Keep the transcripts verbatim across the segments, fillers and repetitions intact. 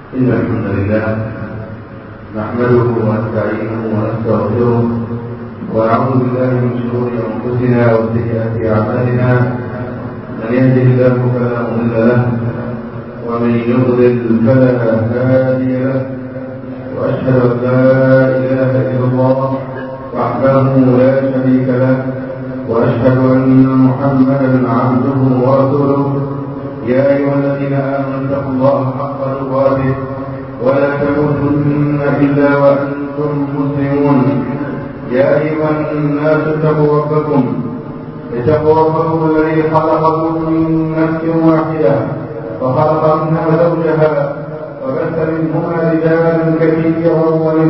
إن الحمد لله نحمده ونستعينه ونستغفره ونعوذ بالله من شرور أنفسنا وسيئات أعمالنا. من يهده الله فلا مضل له ومن يضلل فلا هادي له، وأشهد أن لا إله إلا الله وحده لا شريك له، وأشهد أن محمدا عبده ورسوله. يا أيها الذين آمنوا اتقوا الله حق تقاته ولا تموتن إلا وأنتم مسلمون. يا أيها الناس اتقوا ربكم اتقوا ربكم الذي خلقكم من نفس واحدة وخلق منها زوجها وبث منهما رجالا كثيرا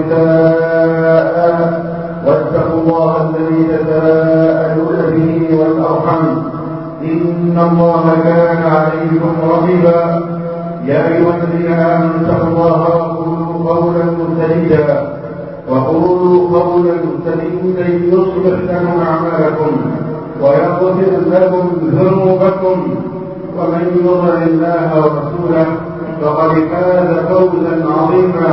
ونساء، واتقوا الله الذي تساءلون به والأرحم إن الله كان عليكم رقيبا. يا أيها الذين آمنوا اتقوا الله وقولوا قولا سديدا وقولوا قولا سديدا يصلح لكم أعمالكم ويغفر لكم ذنوبكم، ومن يطع الله ورسوله فقد فاز فوزا عظيما.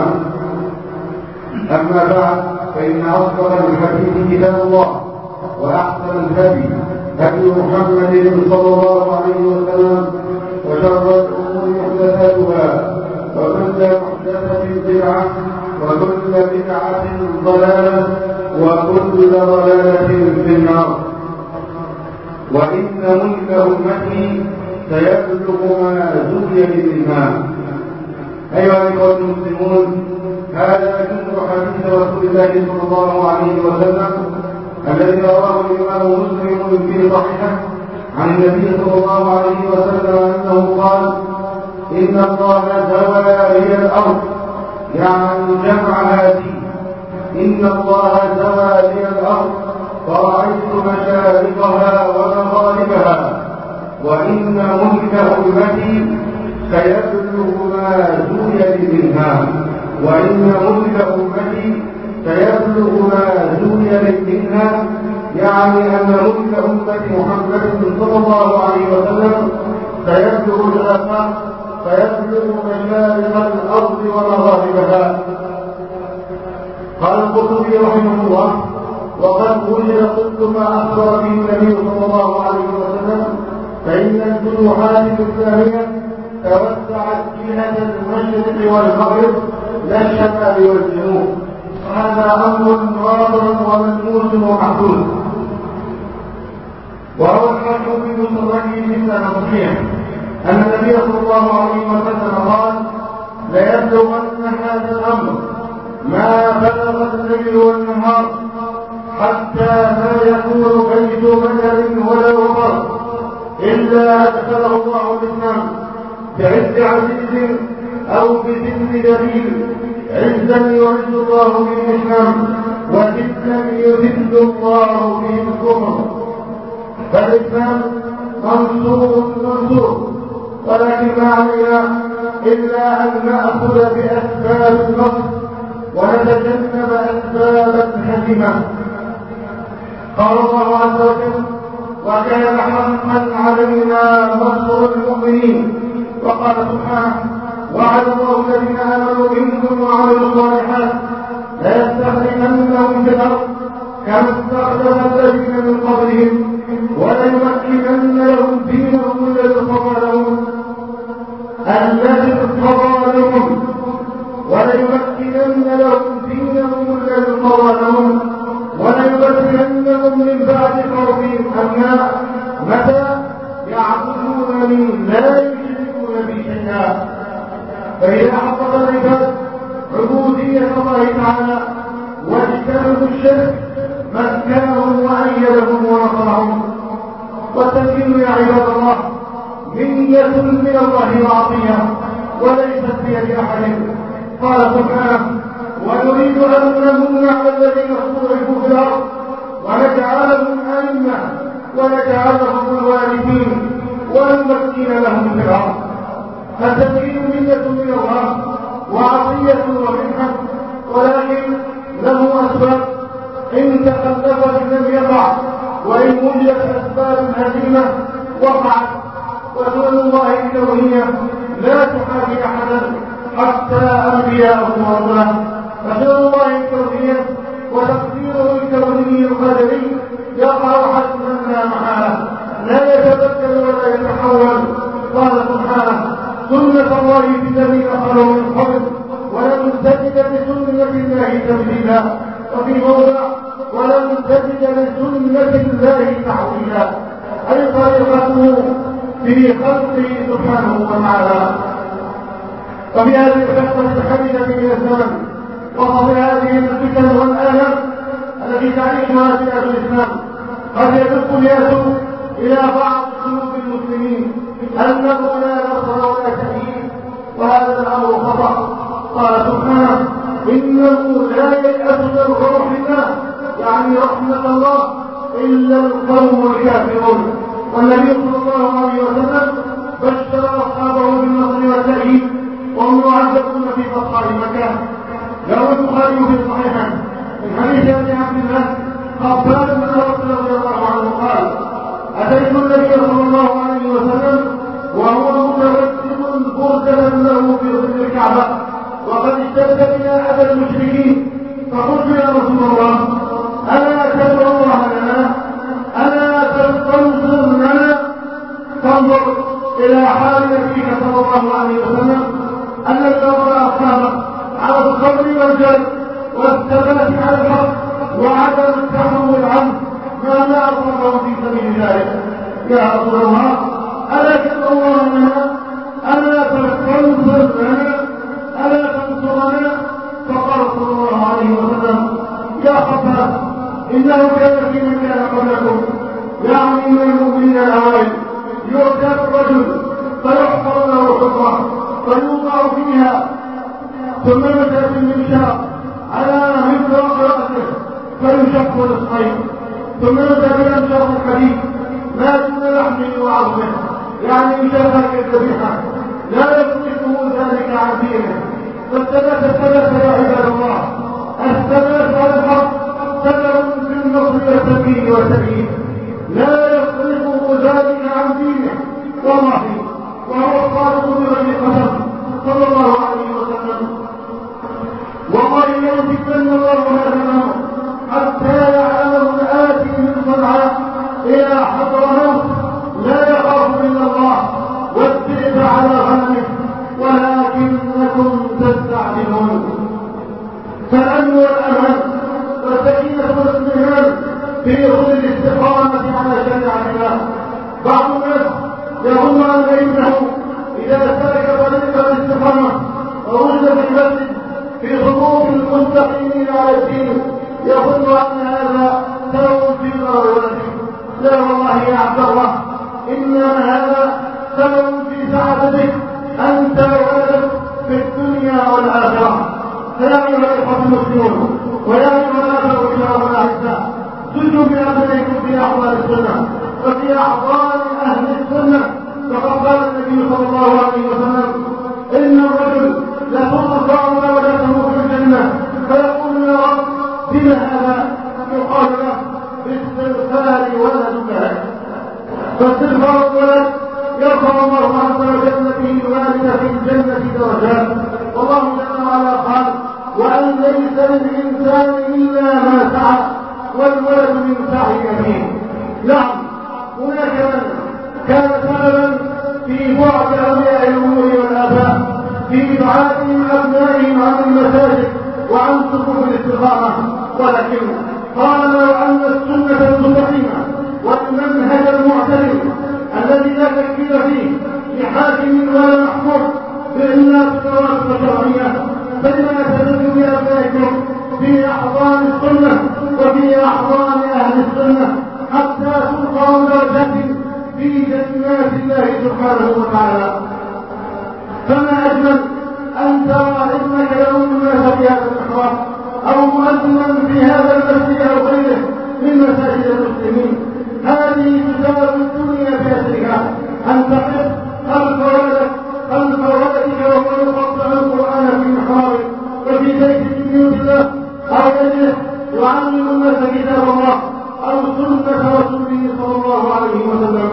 أما بعد، فإن أصدق الحديث كتاب الله وأحسن الهدي هدي محمد صلى الله عليه وسلم، وشر الأمور محدثاتها وكل محدثة بدعة وكل بدعة ضلالة وكل ضلالة في النار. وإن ملك أمتي سيبلغ ما زين منها. أيها الإخوة المسلمون، هذا جزء حديث رسول الله صلى الله عليه وسلم الذي رواه الإمام مسلم في صحيحه عن النبي صلى الله عليه وسلم أنه قال: إن الله زوى لي الأرض، يعني جمع هذه. إن الله زوى لي الأرض فرأيت مشارقها ومغاربها، وإن ملك أمتي سيبلغ ما زوي منها. وإن ملك أمتي سيبلغ ما زوي منها، يعني أن ملك أمة محمد صلى الله عليه وسلم سيبلغ الآفاق، سيبلغ مشارق الأرض ومغاربها. قال القرطبي رحمه الله: وقد وجد كل ما أخبر به النبي صلى الله عليه وسلم، فإن الفتوحات الإسلامية توسعت جهة المشرق والمغرب لا الشمال والجنوب، وهذا أمر واضح وملموس ومحدود. وروى الحاكم في مسنده بسند صحيح أن النبي صلى الله عليه وسلم قال: ليبلغن هذا الأمر ما بلغ الليل والنهار، حتى لا يكون بيت بدر ولا وطر إلا أدخله الله الإسلام بعز عزيز أو بذل دليل، عزا يعز الله به الإسلام وذلا يذل الله به الكفر. فالإسلام منصور منصور، ولكن ما علينا إلا أن نأخذ بأسباب النصر ونتجنب أسباب الهزيمة. قال الله عز وجل: وكان حقا علينا نصر المؤمنين. وقال سبحانه: وعد الله الذين آمنوا منكم وعملوا الصالحات ليستخلفنهم في الأرض كما استخلف الذين من قبلهم وليمكنن لهم دينهم الذي ارتضى لهم الذي ارتضى لهم وليمكنن لهم دينهم الذي ارتضى لهم وليبدلنهم من بعد خوفهم أمنا، متى يعبدونني لا يشركون بي شيئا. فإذا حقق العباد عبودية الله تعالى واجتنبوا الشرك مكنهم وأيدهم ونصرهم. والتمكين يا عباد الله منية من الله وعطية وليست بيد أحد. قال سبحانه: ونريد أن نمن على الذين استضعفوا في الأرض ونجعلهم أئمة ونجعلهم الوارثين ونمكن لهم في الأرض. التمكين منية من الله وعطية ومنحة، ولكن له أسباب إن تخلفت لم يقع، وإن وجدت أسباب الهزيمة وقعت. وسنن الله الكونية لا تحاكي أحدا حتى أنبياءكم ورسله، فخير الله الكونية وتقديره الكوني القدري يقع حتما لا محالة، لا يتبدل ولا يتحول. قال سبحانه: سنة الله في الذين خلوا من قبل ولن تجد لسنة الله تبديلا، وفي موضع: ولن تجد لسنة الله تحويلا، أي طريقته في خلقه سبحانه وتعالى. وفي هذه الخطة الحميدة من الزمن وفي هذه الفتن والآلام التي تعيشها فئة الإسلام قد يدق اليأس إلى بعض قلوب المسلمين أنه لا نصر ولا تأييد، وهذا الأمر خطأ. قال سبحانه: إنه لا ييأس من روح الله، يعني رحمة الله، إلا القوم الكافرون. والنبي صلى الله عليه وسلم بشر أصحابه بالنصر والتأييد وهم يعذبون في بطحاء مكة. روى البخاري في صحيحه من حديث ابي عبد الله خباب بن رسول رضي الله عنه قال: أتيت النبي صلى الله عليه وسلم وهو متوسم فرجة له في ظل الكعبة وقد اشتد بنا أذى المشركين، فقلت: يا رسول الله، ألا تدعو الله لنا؟ ألا تنصر لنا؟ فانظر إلى حال نبيك صلى الله عليه وسلم الذي ربى أصحابه على الصبر والجد والثبات على الحق وعدم التحول عنه ما لا أصابه في سبيل ذلك. يا رسول الله، ألا تدعو الله لنا؟ ألا تنصر لنا؟ ألا تنصرنا؟ فقال صلى الله عليه وسلم: يا خباب، إنه كان في من كان قبلكم، يعني من المؤمنين الأوائل، يؤتى الرجل فيحفر له حفرة فيوضع فيها، ثم يؤتى بالمنشار على مفرق رأسه فيشق نصفين، ثم يؤتى بالأنشار الحديد ما دون لحمه وعظمه، يعني مشابه كالذبيحة، لا يصرفه ذلك عن دينه. فالثبات الثبات يا عباد الله، الثبات على الحق سبب في النصر والتمكين والتأييد، لا يصرفه ذلك عن دينه. والله وهو الصادق الذي قدم صلى الله عليه وسلم: والله ليمسكن الله هذا الامر حتى يعلمه الآتي من صنعاء الى حضرموت لا يخاف الا الله والذئب على غنمه ولكنكم تستعجلون. فالامن والامان والسكينه والاطمئنان في ظل الاستقامه على شريعه الله. بعض الناس يظن ان ابنه اذا سلك طريق الاستقامه ووجد في المسجد في صفوف المستقيمين على الدين يظن ان هذا سبب في ضرر ولده. لا والله يا عبد الله، انما هذا سبب في سعادتك انت وولدك في الدنيا والاخره. فيا ايها الاخوه المسلمون ويا ايها الاخوه الكرام الاعزاء، زدوا بابنائكم في احضان السنه وفي احضان اهل السنه. فقد قال النبي صلى الله عليه وسلم: ان الرجل لترفع ولده في الجنه فيقول: يا رب بما هذا؟ يقال له: باستغفار ولدك لك. فاستغفار الولد يرفع الله عز وجل به الوالد في الجنه درجات. والله جل وعلا قال: وان ليس للانسان الا ما سعى والولد من سعي ابيه. نعم، هناك من كان سببا في بعد اولياء الامور والاباء في ابعادهم ابنائهم عن المساجد وعن صفوف الاستقامه، ولكن قال: لو ان السنه المستقيمه والمنهج المعتدل الذي لا تكفير فيه لحاكم ولا محكوم الا بضوابط شرعيه، فلما تزدوا بابنائكم في احضان السنه وفي احضان اهل السنه حتى تلقوا درجات في جنات الله سبحانه وتعالى. فما اجمل ان ترى ابنك يوم الناس في هذا المحراب او مؤذنا في هذا المسجد او غيره من مساجد المسلمين. هذه تساوي الدنيا باسرها، ان تقف خلف ولدك خلف ولدك وهو يقطع القران في محرابك وفي بيت من بيوت الله، او يجلس يعلم الناس كتاب الله او سنه رسوله صلى الله عليه وسلم.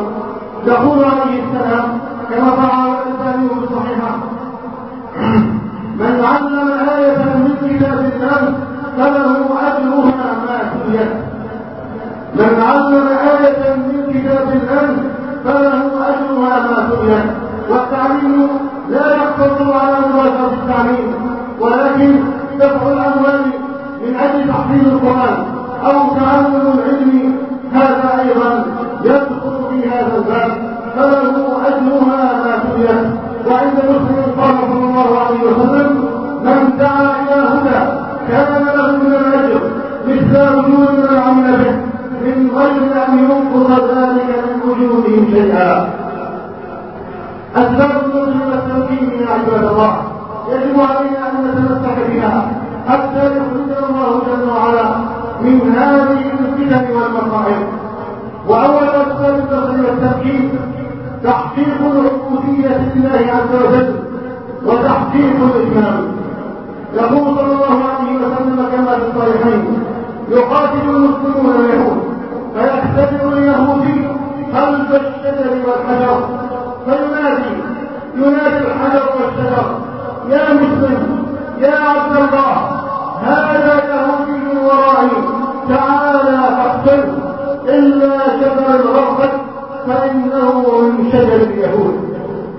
يقول عليه السلام كما رواه الألباني في صحيحه: من من علم آية من كتاب الله فله أجرها ما تليت. من علم آية من كتاب الله فله أجرها ما تليت. والتعليم لا يقتصر على مباشرة التعليم، ولكن دفع الأموال من أجل تحصيل القرآن أو تعلم العلم هذا أيضا يدخل في هذا الباب، فله أجرها ما تليت. وعند مسلم قال صلى الله عليه وسلم: من دعا إلى هدى كان له من الأجر مثل أجور من عمل به من غير أن ينقص ذلك من أجورهم شيئا. أسباب النصر والتمكين يا عباد الله يجب علينا أن نتمسك بها حتى يخرجنا الله جل وعلا من هذه الفتن والمصائب. وأول أسباب النصر والتمكين تحقيق العبودية لله عز وجل وتحقيق الإسلام. يقول صلى الله عليه وسلم كما في الصحيحين: يقاتل المسلمون اليهود فيختبر اليهودي خلف الشجر والحجر فينادي ينادي الحجر والشجر: يا مسلم يا عبد الله هذا يهودي ورائي تعالى فاقتله إلا شجر الغرفة فإنه من شجر اليهود.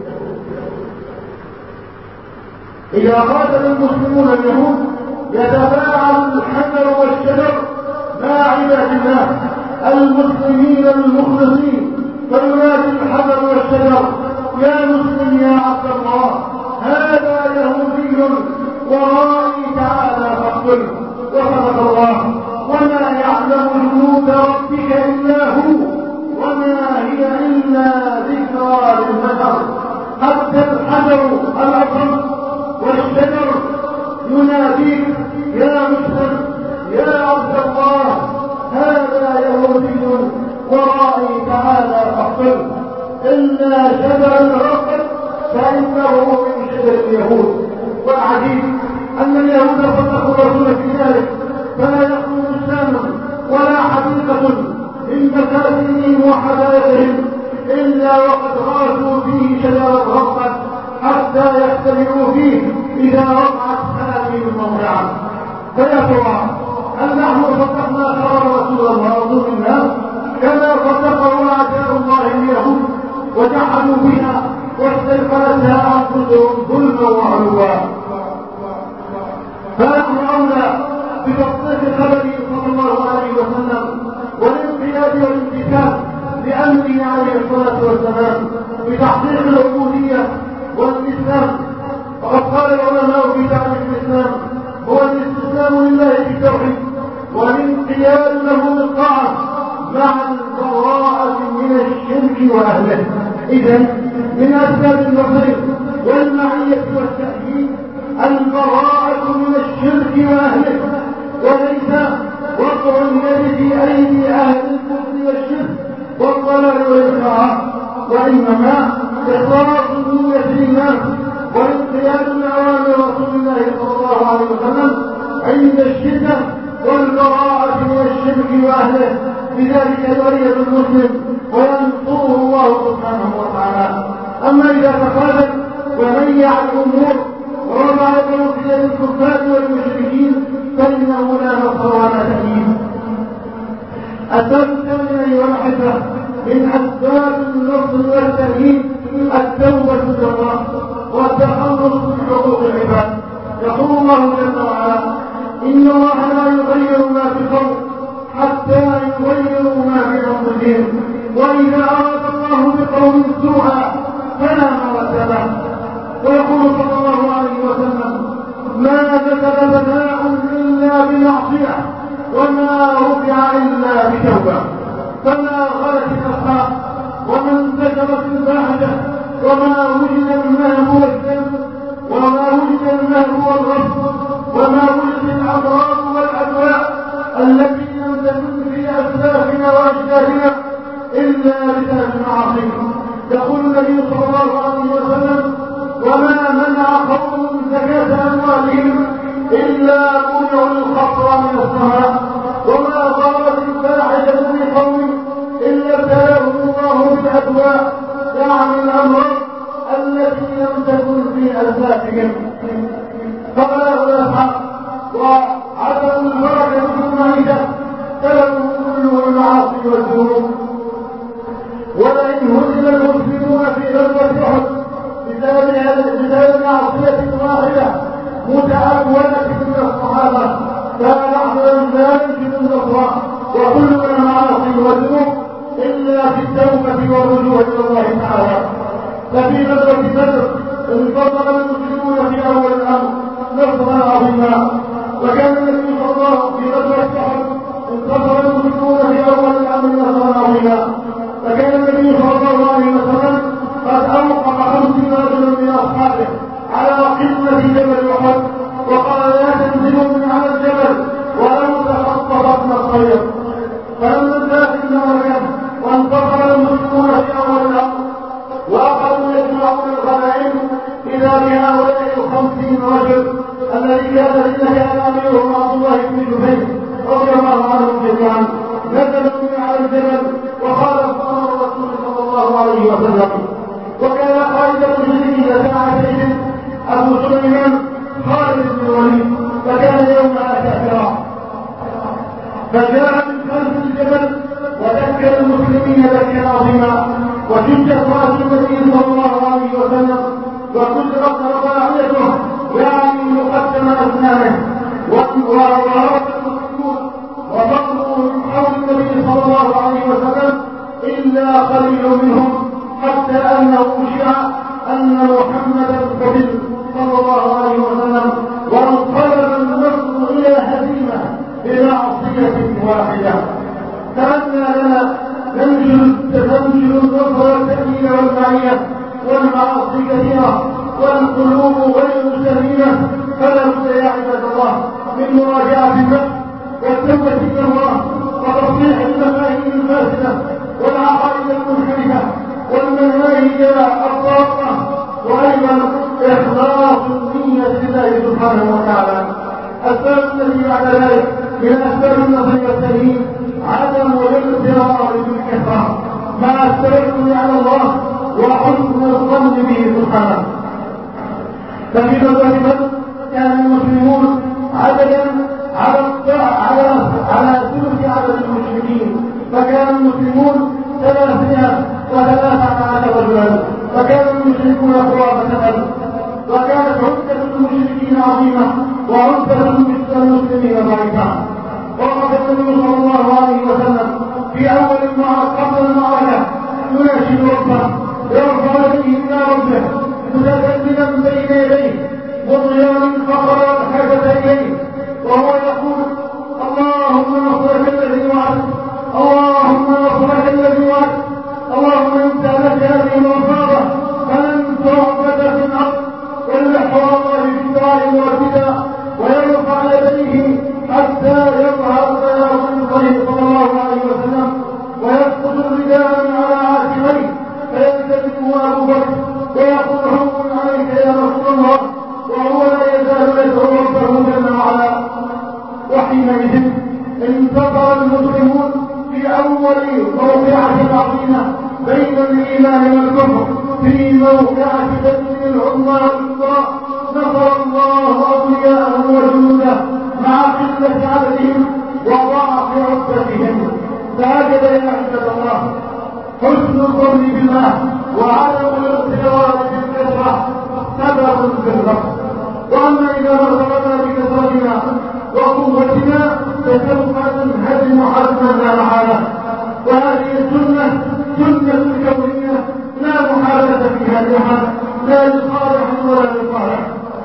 إذا قاتل المسلمون اليهود يتباعد الحجر والشجر مع عباد الله المسلمين المخلصين، فينادي الحجر والشجر: يا مسلم يا عبد الله هذا يهودي ورائي تعالى فاقتله. وصدق الله: وما يعلم جنود ربك إلا هو وما هي إلا ذكرى للبشر. حتى الحجر الأصم والشجر يناديك: يا مسلم يا عبد الله هذا يهودي ورائي تعالى فاقتله إلا شجر الرقب فإنه من شجر اليهود. والعجيب أن اليهود صدقوا الرسول في ذلك، فلا يخلو بستان ولا حديقة من مساكنهم وحدائقهم إلا وقد غاسوا فيه شجر الرقب حتى يختبروا فيه إذا وقعت هذه الموضعة. فيا ترى هل نحن صدقنا خبر رسول الله رسول الله كما صدقه أعداء الله اليهود وجحدوا بها واستيقنتها أنفسهم ظلما وعلوا؟ فنحن أولى بتصديق خبره صلى الله عليه وسلم والانقياد والامتثال لأمره عليه الصلاة والسلام بتحقيق العبودية والإسلام. وقد قال العلماء في تعريف الإسلام: هو الاستسلام لله بالتوحيد والانقياد له بالطاعة مع البراءة من الشرك وأهله. إذن من أسباب النصر والمعية والتأييد البراءة من الشرك وأهله، وليس وقع اليد في أيدي أهل الكفر والشرك والضلال والإنكار، وإنما إخلاص النية لله والانقياد لأوامر رسول الله صلى الله عليه وسلم عند الشدة والبراءة من الشرك وأهله. بذلك يؤيد المسلم وينصره الله سبحانه وتعالى. أما إذا تخاذل وميع الأمور ورفع يده في يد الكفار والمشركين فإنه لا نصر ولا تأييد. السبب الثاني أيها الأحبة من أسباب النصر والتأييد التوبة إلى الله والتخلص من حقوق العباد. يقول الله جل وعلا: إن الله لا يغير ما بقوم حتى يغيروا ما بأنفسهم وإذا أراد الله بقوم سوءا فلا مرد له. ويقول صلى الله عليه وسلم: ما نزل بلاء إلا بمعصية وما رفع إلا بتوبة. فما غلت الأخلاق وما انتشرت الفاحشة وما وجد المهب والذنب وما وجد المهب والغصب وما وجد الأمراض والأدواء التي لم تكن في أسلافنا وأجدادنا إلا بسبب المعاصي. يقول النبي صلى الله عليه وسلم: وما منع قوم زكاة أموالهم إلا منعوا الخطر من السماء وما ضرت الفاحشة بقوم إلا ابتلاهم الله بالأدواء يعني الأمراض التي لم تكن في أسلافهم. واحدة متأولة من الصحابة كان أحمد لا يمكن النصر وكل المعاصي والذنوب إلا في التوبة والرجوع إلى الله تعالى. ففي غزوة بدر انتصر المسلمون في أول الأمر نصرا عظيما، وكان النبي صلى الله عليه وسلم في غزوة أحد انتصر المسلمون في أول الأمر نصرا عظيما، فكان النبي صلى الله عليه وسلم قد أوقف خمسين رجلا من أصحابه على قمة جبل أحد وقال لا تنزلوا من على الجبل ولو تخطفتن الطير. فلما انتهت المعركة وانتصر المسلمون في أول الأمر وأخذوا يجمعون الغنائم إذا بهؤلاء الخمسين رجل الذي كان كان أميرهم عبد الله بن جبير رضي الله عنهم جميعا نزلوا من على الجبل وخالفوا أمر الرسول صلى الله عليه وسلم. وكان قائد المشركين ساعتين أبو سليمان خالد بن الوليد، فكان يومها كافرا، فجاء من خلف الجبل وذكر المسلمين ذكرا عظيما وشجت رأس النبي صلى الله عليه وسلم وكسرت رباعيته يعني مقدم أسنانه وهربت المسلمون ومروا من حول النبي صلى الله عليه وسلم إلا قليل منهم حتى أنه شاع أن محمدا قتل صلى الله عليه وسلم وانقلب النصر إلى هزيمة بمعصية واحدة. تمنى لنا ننشر النصر والتأمين والمعية والمعاصي كثيرة والقلوب غير سليمة، فلا بد يا عباد الله من مراجعة النفس والتوبة إلى الله وتصحيح المفاهيم الفاسدة والعقائد المنحرفة والمناهج الضالة، وأيضا إخلاص النية لله سبحانه وتعالى. السبب الذي بعد ذلك من أسباب النصر والتأمين عدم الاغترار بالكثرة مع التوكل على الله وحسن الظن به سبحانه. ففي غزوة بدر كان المسلمون عددا على على على ثلث عدد المشركين، فكان المسلمون ثلاثمائة وثلاثة عشر رجلا وكان المشركون قرابة ألف، وكانت عدة المشركين عظيمة وعدة المسلمين ضعيفة. وقف النبي صلى الله عليه وسلم في أول المعركة قبل المعركة يناشد ربه يرفع يديه إلى ربه متذللا بين يديه مضيا الفقر والحاجة إليه وهو يقول اللهم نصرك الذي وعدت، اللهم نصرك الذي وعدت، اللهم انت لك هذه المصابة فلن تعبد في الأرض ويلح الله في الدعاء والبدع ويرفع يديه حتى يظهر بياض النبي صلى الله عليه وسلم ويسقط الرداء على عاتقيه فيلتزمه ابو بكر ويقول هون عليك يا رسول الله وهو لا يزال يدعو ربه جل وعلا. وحينئذ انتصر المسلمون في اول موقعة عظيمة بين الايمان والكفر في موقعة بدر العظمى والكبرى. نصر الله اولياءه وجنوده مع قلة عددهم وضعف عدتهم. فهكذا يا عباد الله حسن الظن بالله وعدم الاغترار بالكثرة سبب في الغفر. واما اذا مرتبطنا بكثرتنا وقوتنا فسوف ننهزم حزما لا محالة، وهذه السنة سنة كونية لا محالة فيها لأحد لا لصالح ولا لصالح.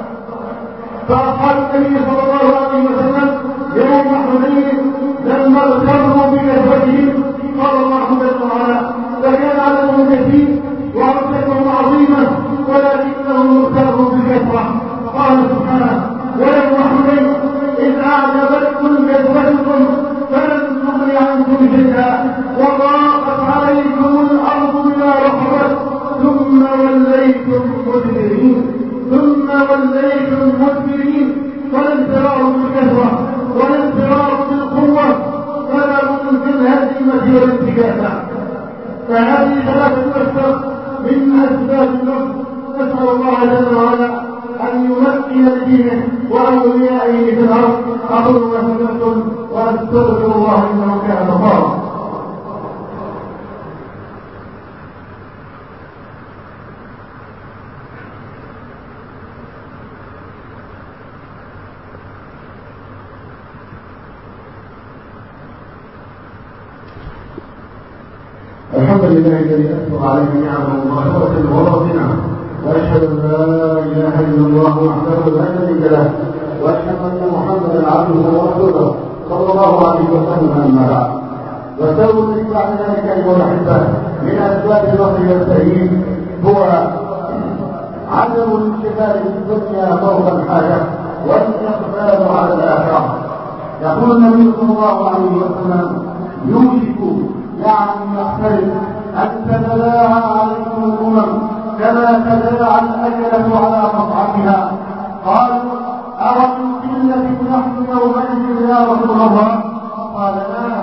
فأصحاب النبي صلى الله عليه وسلم يوم حنين لما اغتروا بكثرتهم قال الله جل وعلا فكان عددهم كثير وعدتهم عظيمة ولكنهم اغتروا بالكثرة. قال سبحانه ويوم حنين إذ أعجبتكم كثرتكم فلم تغن عنكم شيئا وضاقت عليكم الأرض بما رحبت ثم وليتم مدبرين ثم وليتم مدبرين. فالانفرار بالكثرة والانفرار بالقوة سبب في الهزيمة والانتكاسة. فهذه ثلاثة أسباب من أسباب النصر. نسأل الله جل وعلا أن يمكن لدينه وأوليائه في الأرض. أقول ما سمعتم وأستغفر الله إنه كان غفارا. الحمد لله الذي أسبغ عليه نعمه مباشرة وباطنة، وأشهد أن لا إله إلا الله وحده لا شريك له، وأشهد أن محمدا عبده ورسوله صلى الله عليه وسلم. أما بعد، وسبب الإسلام ذلك أيها الأحبة من أسباب النصر والتأييد هو عدم الانشغال في الدنيا فوق الحاجة والإقبال على الآخرة. يقول النبي صلى الله عليه وسلم: يوشك يعني يقترب أن تتداعى عليكم الأمم كما تداعى الأكلة على مطعمها. قالوا: أومن قلة نحن يومئذ يا رسول الله؟ قال: لا،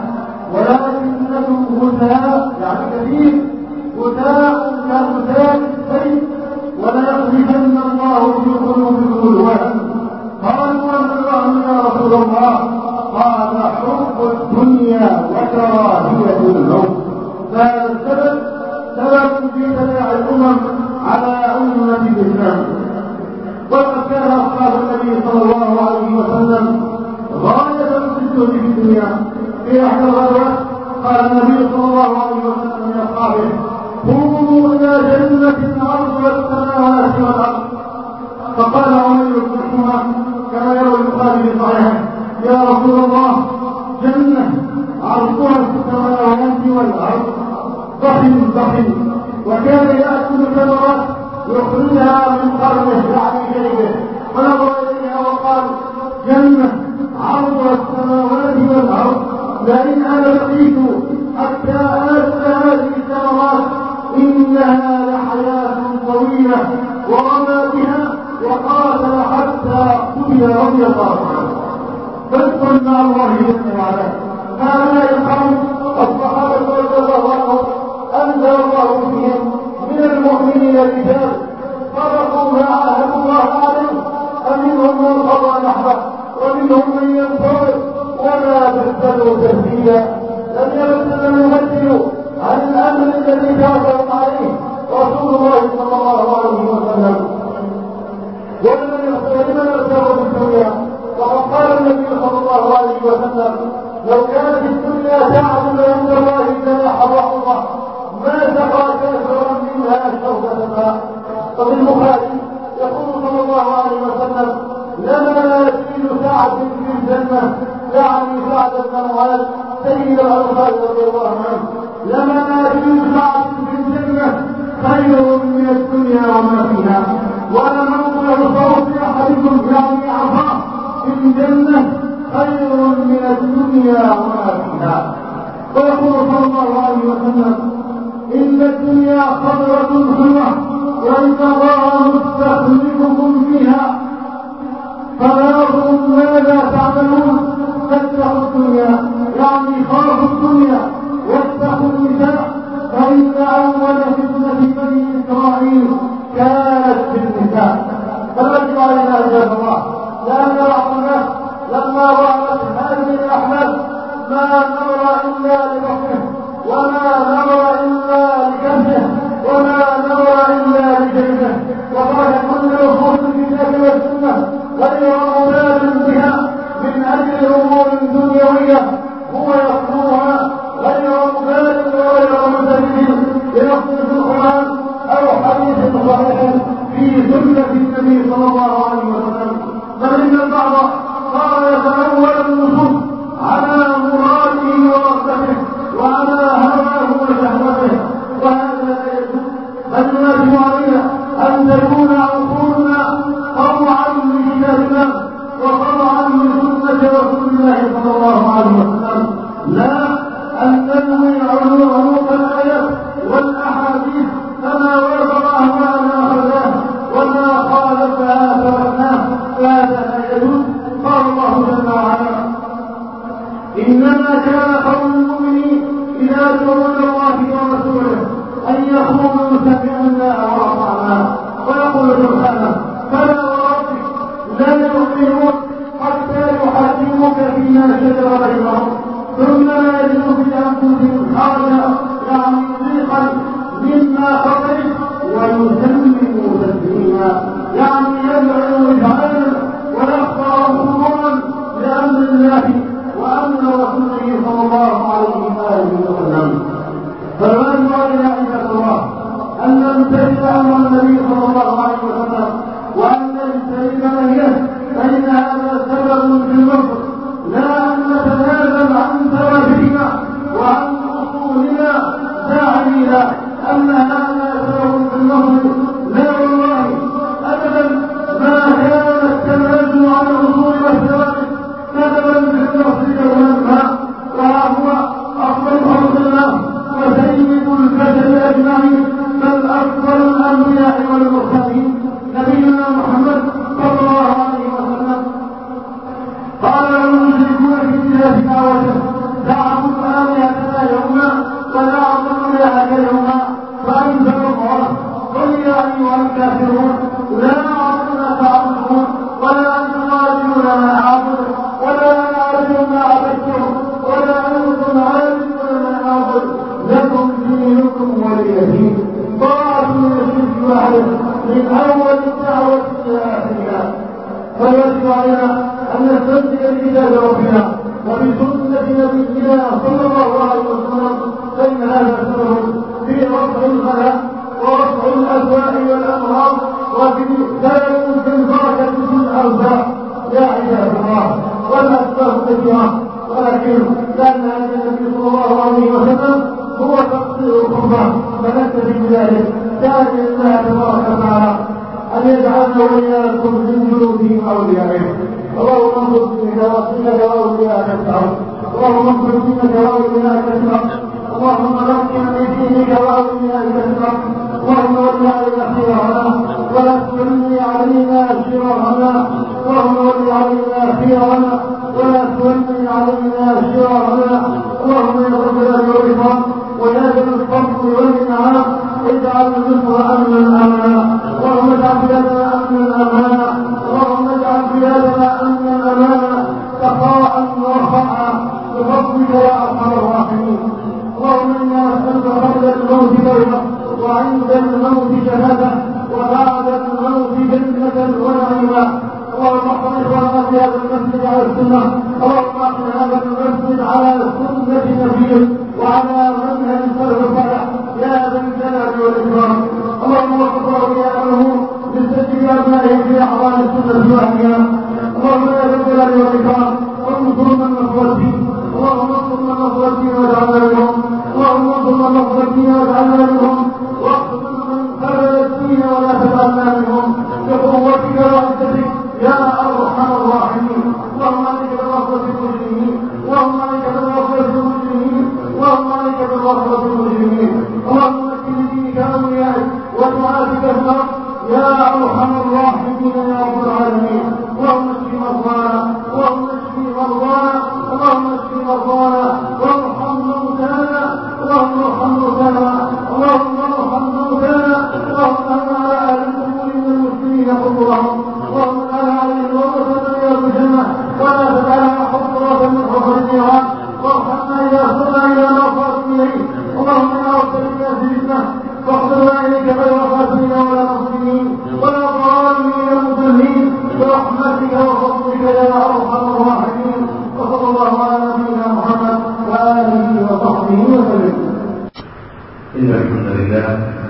ولكنكم غثاء يعني كثير، غثاء كغثاء السيف، وليقذفن الله في قلوبكم الوهن. قالوا: وما الوهن يا رسول الله؟ قال: حب الدنيا وكراهية الموت. فهذا السبب سبب في تداعي الأمم على أمة الإسلام. وقد كان أصحاب النبي صلى الله عليه وسلم غاية في الزهد في الدنيا. في أحد الغزوات قال النبي صلى الله عليه وسلم لأصحابه: قوموا إلى جنة عرضها السماوات والأرض. فقال عمر بن حمام كما يروي البخاري في صحيحه: يا رسول الله، جنة عرضها السماوات والأرض ضخم ضخم، وكان يأكل ثمرات يخرجها من قرنه يعني جيبه، فنظر إليها وقال: جنة عرضها السماوات والأرض، لئن أنا بقيت حتى آكل هذه الثمرات إنها لحياة طويلة. ورمى بها وقاتل حتى قتل رضي الله عنه. فادخل مع الله جل وعلا. هؤلاء القوم الصحابة رضي الله عنهم أنزل الله بهم من المؤمنين رجال صدقوا ما عاهدوا الله عليه، فمنهم من قضى نحبه ومنهم من ينتصر وما بدلوا تبديلا. لم يبدل المبدل عن الأمر الذي تركهم عليه رسول الله صلى الله عليه وسلم. ولمن يغتر بالدنيا، وقد قال النبي صلى الله عليه وسلم: لو كانت الدنيا تعدل عند الله جناح بعوضة ما سقى كافرا منها شربة ماء. وفي البخاري يقول صلى الله عليه وسلم: لما يزيد سعد في الجنة، يعني سعد بن معاذ سيد الأنصار رضي الله عنه، لما يزيد سعد في الجنة خير من الدنيا وما فيها، ولموضع صوت أحدكم يعني عصاه في الجنة خير من الدنيا وما فيها. ويقول صلى الله عليه وسلم: إن الدنيا خضرة حلوة، وإن الله مستخلفكم فيها فناظروا ماذا تعملون. فاتقوا الدنيا يعني خافوا الدنيا واتقوا النساء، فإن أول فتنة بني إسرائيل كانت في النساء. فنرجو علينا عباد الله، لأن بعض الناس لما ظهرت هذه الأحلام ما نظر إلا لبطنه، وما نظر إلا لكبده، وما نظر إلا لجيبه، وترك كل نصوص الكتاب والسنة غير مبال بها من أجل أمور دنيوية هو يطلبها، غير مبال وغير متبين بنص في القرآن أو حديث صحيح في سنة النبي صلى الله عليه وسلم. بل إن البعض صار يتأول النصوص على مراده ورغبته وعلى هواه وشهوته، وهذا لا يجوز. بل يجب علينا أن تكون عقولنا طوعا لكتاب الله وطوعا لسنة رسول الله صلى الله عليه وسلم، لا أن ننوي عموق الآيات والأحاديث فما وافق أهواءنا أخذناه وما خالفها تركناه، فهذا لا يجوز. قال الله جل وعلا: إنما كان قول المؤمنين إذا دعوا إلى الله ورسوله أن يقولوا سمعنا وأطعنا. ويقول سبحانه: فلا وربك لا يؤمنون حتى يحكموك فيما شجر بينهم ثم لا يجدوا في أنفسهم حرجا يعني ضيقا مما قضيت ويسلموا تسليما، يعني يدعو إذعانا ويخضع خضوعا لأمر الله وأمر رسوله صلى الله عليه وآله وسلم. فالواجب فالواجب علينا أن نستمسك بكتاب ربنا وبسنة نبينا صلى الله عليه وسلم، فإن هذا سبب في رفع الخلاء ورفع الأسواء والأمراض وفي سبب في البركة في الأرزاق يا عباد الله. والأسباب كثيرة، ولكن لأن هذا النبي صلى الله عليه وسلم هو تقصير القربان فنكتفي بذلك. ثانيا الله تبارك وتعالى أن يجعلنا وإياكم من جنوده أوليائه. اللهم انصر دينك ورسولك وأولياءك الشعب، اللهم انصر دينك وأولياءك الشعب، اللهم مكن بدينك وأولياءك الشعب، اللهم ول علينا خيرنا ولا تولي علينا شرارنا، اللهم ول علينا خيرنا ولا تولي علينا شرارنا. اللهم يا رب العالمين والإكرام ويا ذا الفضل والإنعام اجعل مصر أمنا أمانا، اللهم اجعل بلادنا أمنا أمانا، اللهم اجعل بلادنا أمنا أمانا سخاء ورخاء بفضلك يا أرحم الراحمين. اللهم إنا نسألك قبل الموت توبة وعند الموت شهادة وبعد الموت جنة ونعيما. اللهم احفظ اخواننا في هذا المسجد على السنه، اللهم احفظ هذا المسجد على سنه نبيك وعلى منهج السلف الصالح يا ذا الجلال والاكرام. اللهم وفق اولياءه لتسجيل ابنائهم في احوال السنه واهلها. اللهم يا ذا الجلال والاكرام انصر من نصر الدين، اللهم انصر من نصر الدين واجعلنا منهم، اللهم انصر من نصر الدين واجعلنا منهم، واخذل من خذل الدين ولا تجعلنا منهم بقوتك وعزتك يا أرحم الراحمين. اللهم عليك بالغفرة المجرمين، اللهم عليك بالغفرة المجرمين، اللهم عليك بالغفرة المجرمين. اللهم مكن بدينك أوليائك ودعاتك النار يا أرحم الراحمين يا رب العالمين. اللهم اشف مرضانا، اللهم اشف مرضانا، اللهم اشف مرضانا وارحم موتانا، اللهم ارحم موتانا، اللهم ارحم موتانا، اللهم على أهل القبور من المسلمين قبورهم، اللهم اجعل عليهم روضة من رياض الجنة ولا تجعلها حفرة من حفر النيران، وارحمنا إذا صرنا إلى ما صارت إليه. اللهم إنا وابتلينا في فتنة فاقدرنا إليك غير خاسرين ولا نصرين ولا ضالين مضلين برحمتك وفضلك يا أرحم الراحمين. وصلى الله على نبينا محمد وآله وصحبه وسلم. إن الحمد لله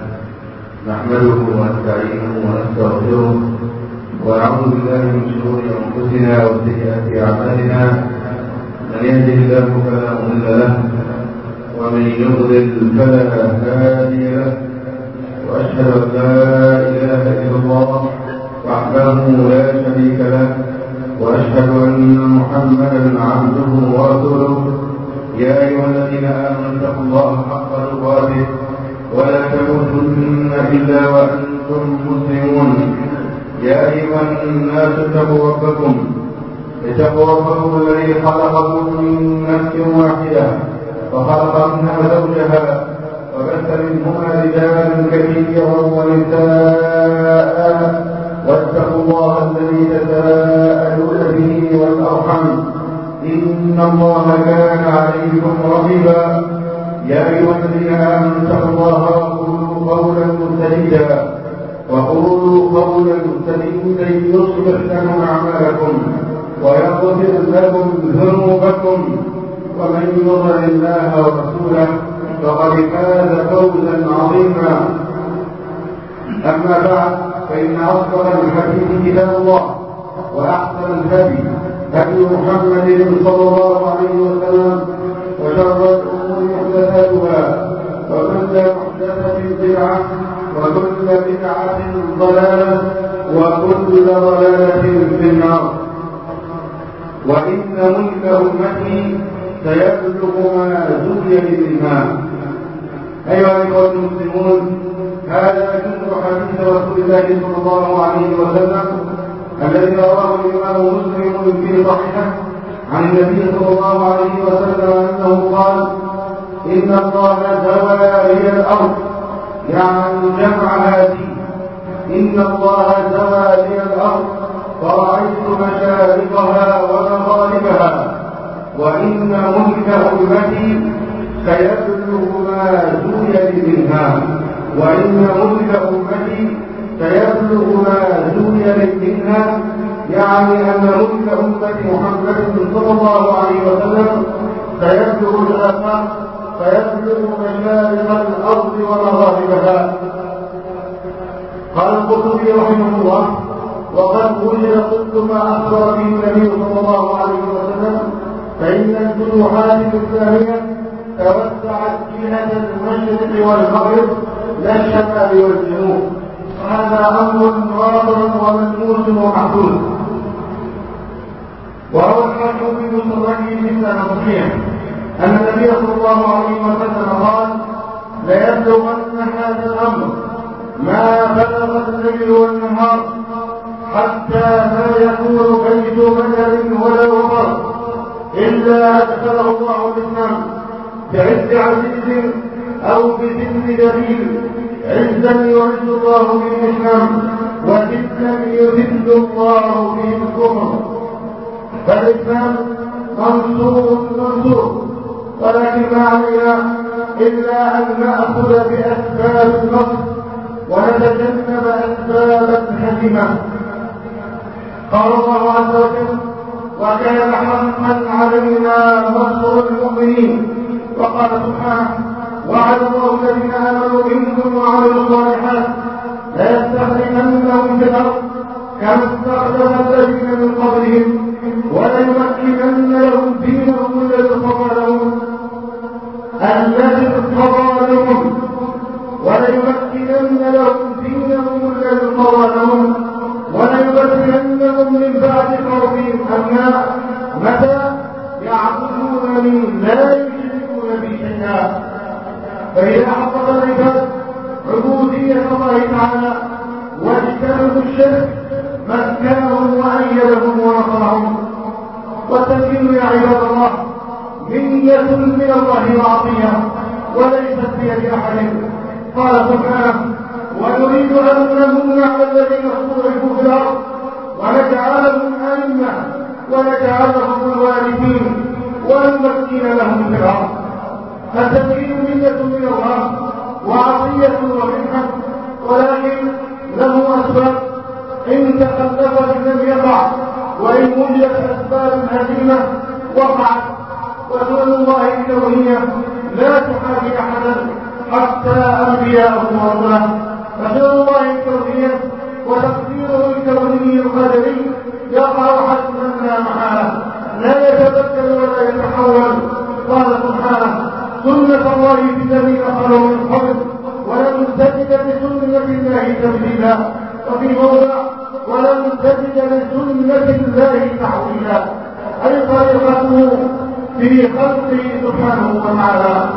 نحمده ونستعينه ونستغفره ونعوذ بالله من شرور أنفسنا وسيئات أعمالنا، من يهده الله فلا مضل له ومن يضلل فلا هادي له، وأشهد أن لا إله إلا الله وحده لا شريك له، وأشهد أن محمدا عبده ورسوله. يا أيها الذين آمنوا اتقوا الله حق تقاته ولا تموتن إلا وأنتم مسلمون. يا أيها الناس اتقوا ربكم اتقوا ربكم الذي خلقكم من نفس واحدة وخلق منها زوجها وبث منهما رجالا كثيرا ونساء، واتقوا الله الذي تساءلون به والأرحام إن الله كان عليكم رقيبا. يا أيها الذين آمنوا اتقوا الله وقولوا قولا سديدا وقولوا قولا سديدا يصلح لكم أعمالكم ويغفر لكم ذنوبكم، ومن يطع الله ورسوله فقد فاز فوزا عظيما. أما بعد، فإن أصدق الحديث كتاب الله وأحسن الهدي هدي محمد صلى الله عليه وسلم، وشر الأمور محدثاتها وكل محدثة بدعة وكل بدعة ضلالة وكل ضلالة في النار. وإن ملك أمتي سيبلغ ما زوي منها. أيها الإخوة المسلمون، هذا جزء حديث رسول الله صلى الله عليه وسلم الذي رواه الإمام مسلم في صحيحه عن النبي صلى الله عليه وسلم أنه قال: إن الله زوى لي الأرض، يعني جمع هذه. إن الله زوى لي الأرض فرأيت مشارقها ومغاربها، وإن ملك أمتي سيبلغ ما زوي منها، وإن ملك أمتي سيبلغ ما زوي منها يعني أن ملك أمة محمد صلى الله عليه وسلم سيبلغ الآفاق، فيبلغ مشارق الأرض ومغاربها. قال القرطبي رحمه الله: وقد وجد كل ما أخبر به النبي صلى الله عليه وسلم، فإن الفتوحات الإسلامية توسعت جهة المشرق والمغرب لا الشمال والجنوب، وهذا أمر واضح وملموس ومحدود. وهو الحاكم في مصدره مثل صحيح أن النبي صلى الله عليه وسلم قال: ليبلغن هذا الأمر ما بلغ الليل والنهار، حتى لا يكون بيت بدر ولا وبر إلا أدخله الله الإسلام بعز عزيز أو بذل دليل، عزا يعز الله به الإسلام وذلا يذل الله به الكفر. فالإسلام منصور منصور، ولكن ما علينا إلا أن نأخذ بأسباب النصر ونتجنب أسباب الهزيمة. قال الله عز وجل: وكان حقا علينا نصر المؤمنين. وقال سبحانه: وعد الله الذين آمنوا منكم وعملوا الصالحات ليستخلفنهم في الأرض كما استخلف الذين من قبلهم وليمكنن لهم دينهم الذي ارتضى لهم الذي ارتضى لهم وليمكنن لهم دينهم الذي ارتضى لهم وليبدلنهم من بعد خوفهم أمنا متى يعبدونني لا يشركون بي شيئا. فإذا حقق العباد عبودية الله تعالى واجتنبوا الشرك مكنهم وأيدهم ونصرهم. والتمكين يا عباد الله منية من الله وعطية وليست بيد أحد. قال سبحانه: ونريد أن نمن على الذين استضعفوا في الأرض ونجعلهم أئمة ونجعلهم الوارثين ونمكن لهم في الأرض. فالتمكين منة من الله وعطية ومنحة، ولكن له أسباب إن تخلفت لم يقع، وإن وجدت أسباب الهزيمة وقعت. وسنن الله الكونية لا تحاكي أحدا حتى أنبياءه ورسله. فسنن الله الكونية وتقديره الكوني القدري يقع حتما لا محالة، لا يتبدل ولا يتحول. قال سبحانه: سنة الله في الذين خلوا من قبل ولن تجد لسنة الله تبديلا. وفي موضع: ولن تجد لسنة الله تحويلا، أي طريقته في خلقه سبحانه وتعالى.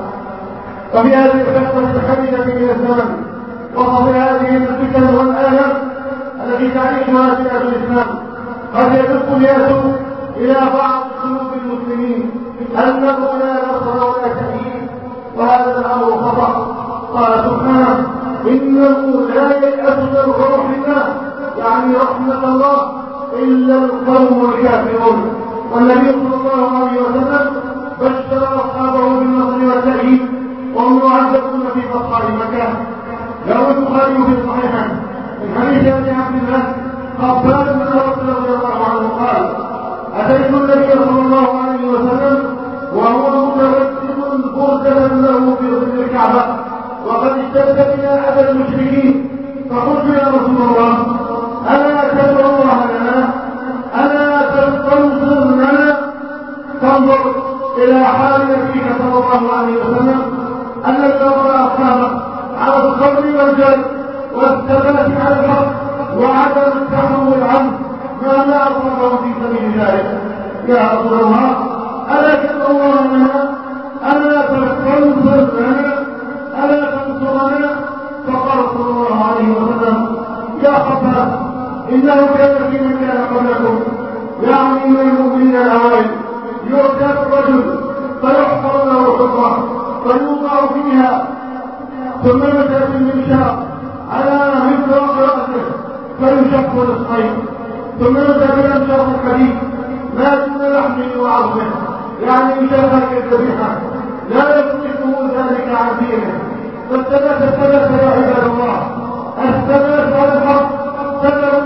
وفي هذه الفترة الحديثة من الزمن وسط هذه الفتن والآلام التي تعيشها بلاد الإسلام قد يدق اليأس إلى بعض قلوب المسلمين أنه لا نصر ولا تأييد، وهذا الأمر خطأ. قال سبحانه: إنه لا ييأس من روح الله، يعني رحمة الله، إلا القوم الكافرون. والنبي صلى الله عليه وسلم بشر أصحابه بالنصر والتأييد وهم يعذبون في بطحاء مكان. روى البخاري في صحيحه من حديث ابي عبد الله خباب بن رسول رضي الله عنه قال: أتيت النبي صلى الله عليه وسلم وهو متوسد بردة له في ظل الكعبة وقد اشتد بنا أذى المشركين، فقلت: يا رسول الله، ألا تدعو الله لنا؟ ألا تنصر لنا؟ فانظر إلى حال نبيك صلى الله عليه وسلم الذي أمر أصحابه على الصبر والجد والثبات على الحق وعدم التحول عنه ما لا أصابه في سبيل ذلك. يا رسول الله، ألا تدعو الله لنا؟ ألا تنصر لنا؟ ألا تنصرنا؟ فقال صلى الله عليه وسلم: يا خباب، إنه كان في من كان قبلكم، يعني من المؤمنين الأوائل، يؤتى الرجل فيحفر له حفرة فيوضع فيها ثم يؤتى بالمنشار على مفرق رأسه فيشق نصفين، ثم يؤتى بالأنشار الحديد ما دون لحمه وعظمه، يعني شبه كالذبيحة، لا يصرفه ذلك عن دينه. فالثبات الثبات يا عباد الله، الثبات على الحق سبب في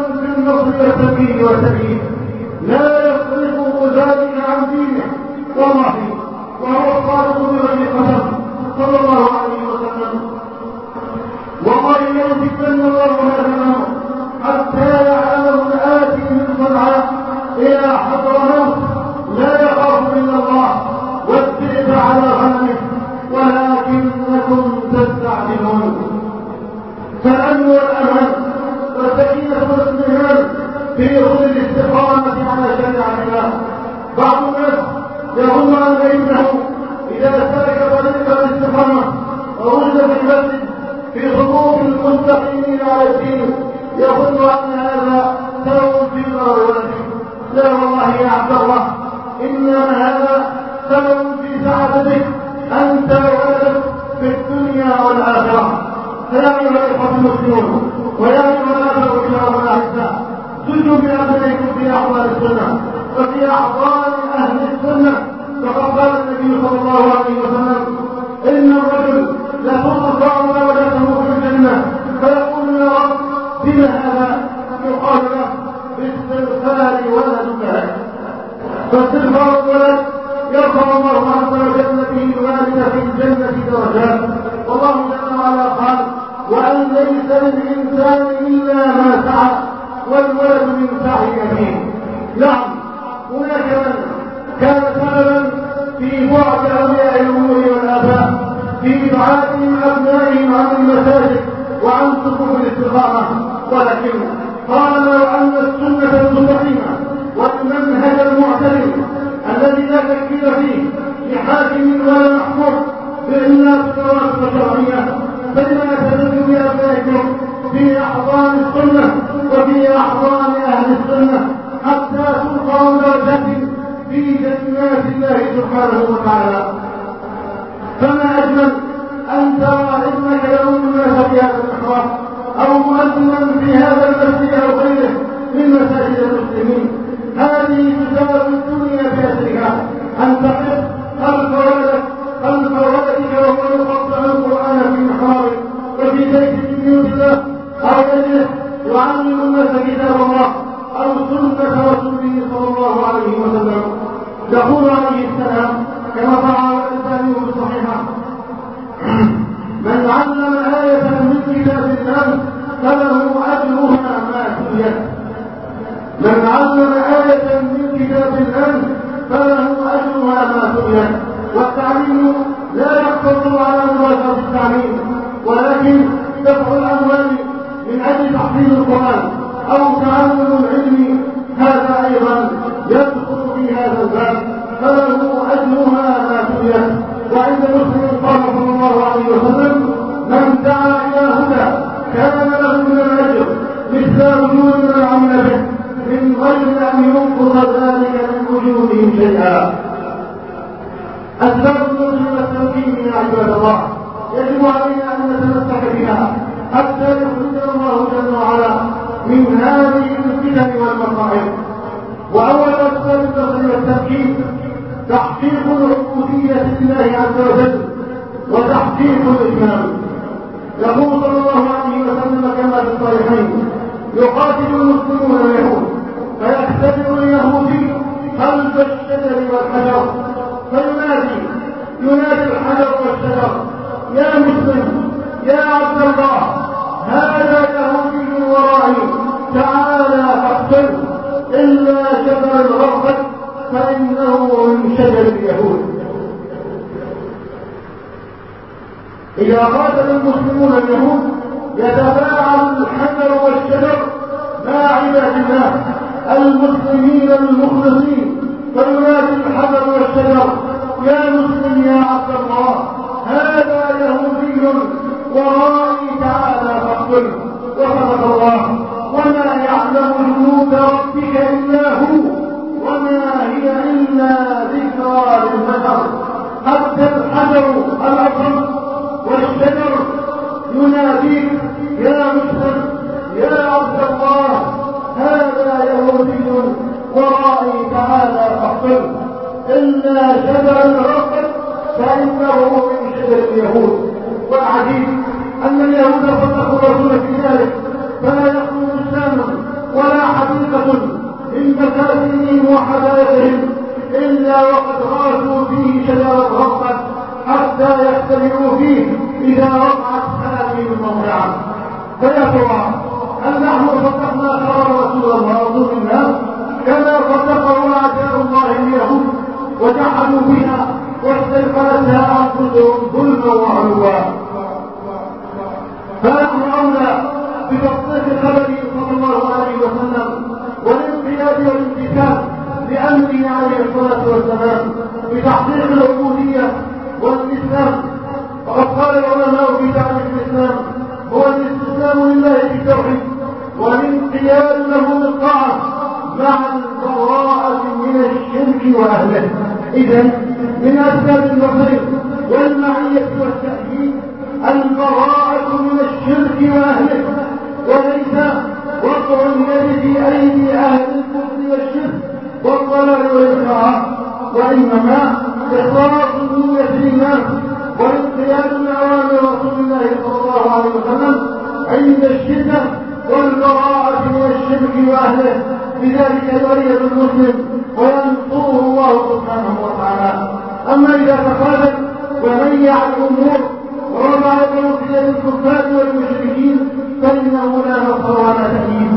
النصر والتمكين والتأييد لا يصرفه ذلك عن دينه والله وهو الصادق بغير قسم صلى الله عليه وسلم. والله ليمسكن الله هذا الامر حتى يعلمه الآتي من صنعاء الى حضرموت لا يخاف الا الله والذئب على غنمه ولكنكم تستعجلون. فالامن والامان والسكينه والاطمئنان في ظل الاستقامه على شريعه الله. بعض الناس يظن ان ابنه اذا سلك طريق الاستقامه ووجد في المسجد في صفوف المستقيمين على الدين يظن ان هذا سبب في ضرر ولده. لا والله يا عبد الله، انما هذا سبب في سعادتك انت وولدك في الدنيا والاخره. فيا ايها الاخوه المسلمون ويا ايها الاخوه الكرام الاعزاء، زدوا بابنائكم في احوال السنه وفي احضان اهل السنه. فقد قال النبي صلى الله عليه وسلم ان الرجل لترفع درجته في الجنه فيقول يا رب بما هذا؟ يقال له باستغفار ولدك لك. فاستغفار الولد يرفع الله عز وجل به الوالد في الجنه درجات. والله جل وعلا قال وان ليس للانسان الا ما سعى والولد من سعي ابيه. نعم هناك من كان سببا في بعد اولياء الامور والاباء في ابعادهم ابنائهم عن المساجد وعن صفوف الاستقامه، ولكن قال لو ان السنه المستقيمه والمنهج المعتدل الذي لا تكفير فيه لحاكم ولا محكوم الا بضوابط شرعيه فلما تزدوا بابنائكم في احضان السنه وفي احضان اهل السنه حتى تلقوا درجات في جنات الله سبحانه وتعالى. فما اجمل ان ترى ابنك يوم الناس في هذا المحراب او مؤذنا في هذا المسجد او غيره من مساجد المسلمين. هذه تساوي الدنيا باسرها ان تقف خلف ولدك خلف ولدك وهو يقرأ القران في محرابك وفي بيت من بيوت الله او يجلس يعلم الناس كتاب الله او سنه رسوله صلى الله عليه وسلم. يقول عليه السلام كما روى الألباني في الصحيحة من علم آية من كتاب الله فله أجرها ما سئلت. من علم آية من كتاب الله فله أجرها ما سئلت. والتعليم لا يقتصر على مباشرة التعليم ولكن دفع الأموال من أجل تحصيل القرآن أو تعلم العلم هذا أيضا يدخل في هذا الباب فله أجرها ما سئلت. وعند مسلم قال صلى الله عليه وسلم من دعا إلى هدى كان له من الأجر مثل أجور من عمل به من غير أن ينقص ذلك من أجورهم شيئا. أسباب النصر والتمكين يا عباد الله يجب علينا أن نتمسك بها حتى يخرجنا الله جل وعلا من هذه الفتن والمصائب. وأول أسباب النصر والتمكين تحقيق العبودية لله عز وجل وتحقيق الإسلام. يقول صلى الله عليه وسلم كما في الصحيحين يقاتل المسلمون اليهود فيختبر اليهودي خلف الشجر والحجر فينادي ينادي الحجر والشجر يا مسلم يا عبد الله هذا يهودي ورائي تعالى فاقتله إلا شجر الغرفة فإنه من شجر اليهود. إذا قاتل المسلمون اليهود يتفاعل الحجر والشجر مع عباد الله المسلمين المخلصين فينادي الحجر والشجر يا مسلم يا عبد الله هذا يهودي ورائي تعالى فاقتله. وصدق الله وما يعلم جنود ربك إلا هو وما هي إلا ذكرى للبشر. حتى الحجر الأصل والشجر يناديك يا مسلم يا عبد الله هذا يهودي ورائي تعالى فاقتله إلا شجر الرقب فإنه من شجر اليهود. والعجيب أن اليهود صدقوا الرسول في ذلك فلا يخلو مسلم ولا حديقة من مساكنهم وحدائقهم إلا وقد غرسوا فيه شجر الرحمة حتى يختبئوا فيه إذا وقعت هذه الموقعة. فيا ترى هل نحن صدقنا خبر رسول الله رسول الله كما صدقه أعداء الله اليهود وجحدوا بها واستيقنتها أنفسهم ظلما وعلوا؟ فنحن أولى بتصديق خبره صلى الله عليه وسلم والانقياد والامتثال لأمره عليه الصلاة والسلام بتحقيق العبودية والإسلام. وقد قال العلماء في تعريف الإسلام هو الاستسلام لله بالتوحيد والانقياد له بالطاعة مع البراءة من الشرك وأهله. إذن من أسباب النصر والمعية والتأكيد البراءة من الشرك وأهله، وليس وقع اليد في أيدي أهل الكفر والشرك والضلال والإنحراف، وإنما إخلاص النية لله والانقياد لأوامر رسول الله صلى الله عليه وسلم عند الشدة والبراءة من الشرك وأهله. بذلك يريد المسلم وينصره الله سبحانه وتعالى. أما إذا تخاذل وميع الأمور ورفع يده في يد الكفار والمشركين فإنه لا نصر ولا تأييد.